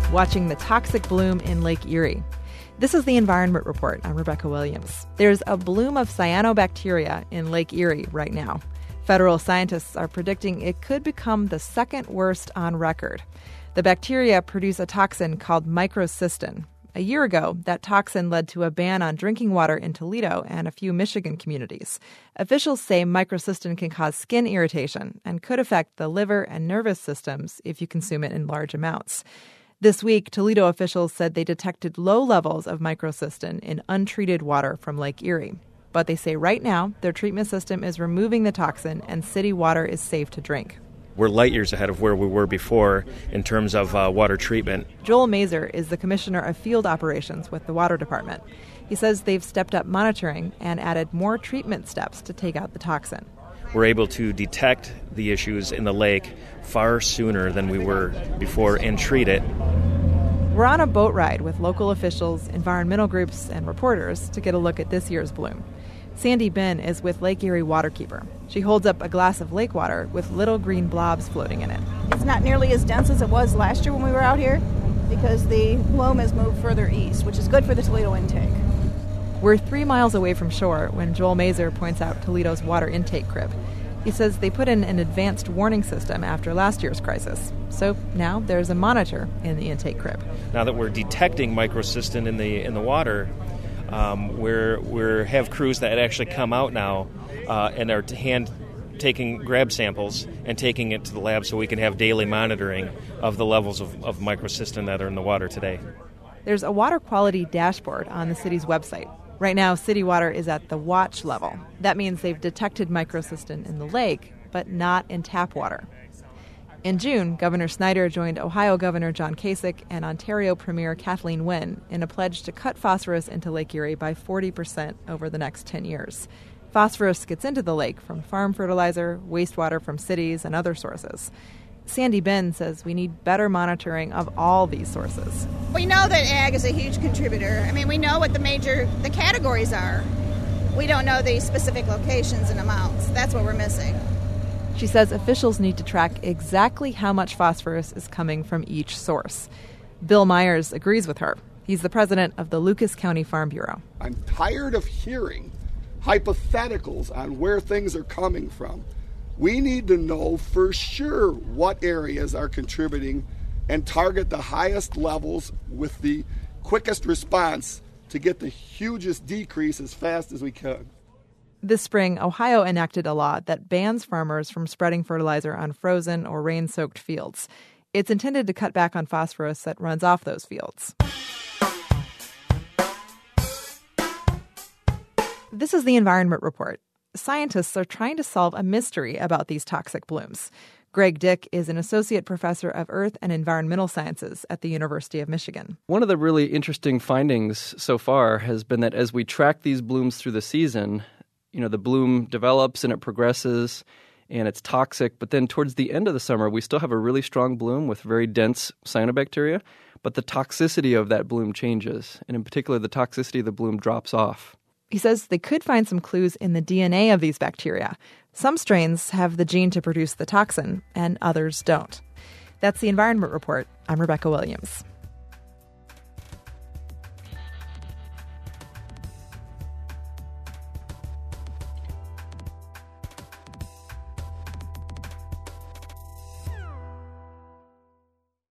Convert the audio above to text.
watching the toxic bloom in Lake Erie. This is the Environment Report. I'm Rebecca Williams. There's a bloom of cyanobacteria in Lake Erie right now. Federal scientists are predicting it could become the second worst on record. The bacteria produce a toxin called microcystin. A year ago, that toxin led to a ban on drinking water in Toledo and a few Michigan communities. Officials say microcystin can cause skin irritation and could affect the liver and nervous systems if you consume it in large amounts. This week, Toledo officials said they detected low levels of microcystin in untreated water from Lake Erie. But they say right now, their treatment system is removing the toxin and city water is safe to drink. We're light years ahead of where we were before in terms of water treatment. Joel Mazer is the commissioner of field operations with the water department. He says they've stepped up monitoring and added more treatment steps to take out the toxin. We're able to detect the issues in the lake far sooner than we were before and treat it. We're on a boat ride with local officials, environmental groups, and reporters to get a look at this year's bloom. Sandy Bin is with Lake Erie Waterkeeper. She holds up a glass of lake water with little green blobs floating in it. It's not nearly as dense as it was last year when we were out here because the bloom has moved further east, which is good for the Toledo intake. We're 3 miles away from shore when Joel Mazer points out Toledo's water intake crib. He says they put in an advanced warning system after last year's crisis. So now there's a monitor in the intake crib. Now that we're detecting microcystin in the water, we have crews that actually come out now and are taking grab samples and taking it to the lab so we can have daily monitoring of the levels of microcystin that are in the water today. There's a water quality dashboard on the city's website. Right now, city water is at the watch level. That means they've detected microcystin in the lake, but not in tap water. In June, Governor Snyder joined Ohio Governor John Kasich and Ontario Premier Kathleen Wynne in a pledge to cut phosphorus into Lake Erie by 40% over the next 10 years. Phosphorus gets into the lake from farm fertilizer, wastewater from cities, and other sources. Sandy Bin says we need better monitoring of all these sources. We know that ag is a huge contributor. I mean, we know what the categories are. We don't know the specific locations and amounts. That's what we're missing. She says officials need to track exactly how much phosphorus is coming from each source. Bill Myers agrees with her. He's the president of the Lucas County Farm Bureau. I'm tired of hearing hypotheticals on where things are coming from. We need to know for sure what areas are contributing and target the highest levels with the quickest response to get the hugest decrease as fast as we can. This spring, Ohio enacted a law that bans farmers from spreading fertilizer on frozen or rain-soaked fields. It's intended to cut back on phosphorus that runs off those fields. This is the Environment Report. Scientists are trying to solve a mystery about these toxic blooms. Greg Dick is an associate professor of earth and environmental sciences at the University of Michigan. One of the really interesting findings so far has been that as we track these blooms through the season, the bloom develops and it progresses and it's toxic. But then towards the end of the summer, we still have a really strong bloom with very dense cyanobacteria. But the toxicity of that bloom changes. And in particular, the toxicity of the bloom drops off. He says they could find some clues in the DNA of these bacteria. Some strains have the gene to produce the toxin, and others don't. That's the Environment Report. I'm Rebecca Williams.